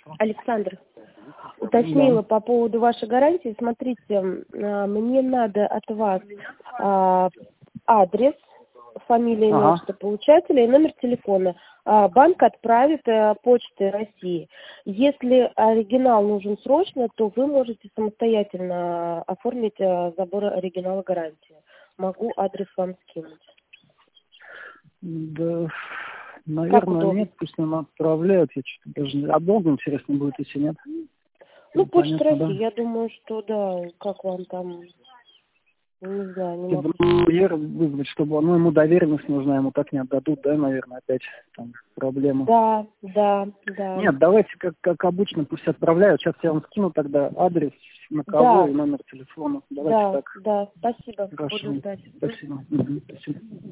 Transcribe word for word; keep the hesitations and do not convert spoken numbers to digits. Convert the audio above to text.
Александр, уточнила по поводу вашей гарантии. Смотрите, мне надо от вас адрес, фамилия, имя, Ага. отчество получателя и номер телефона. Банк отправит почтой России. Если оригинал нужен срочно, то вы можете самостоятельно оформить забор оригинала гарантии. Могу адрес вам скинуть. Да, наверное, нет, пусть нам отправляют. Я что-то даже не... А долго, интересно, будет, если нет? Ну, Почта Понятно, России, да? я думаю, что да, как вам там, не знаю, не Я могу. думаю, курьера вызвать, чтобы... Ну, ему доверенность нужна, ему так не отдадут, да, наверное, опять там проблема. Да, да, да. Нет, давайте, как, как обычно, пусть отправляют. Сейчас я вам скину тогда адрес, на кого Да, и номер телефона. Давайте да, так. да, спасибо, Хорошо. буду ждать. Спасибо. Мгм. Спасибо.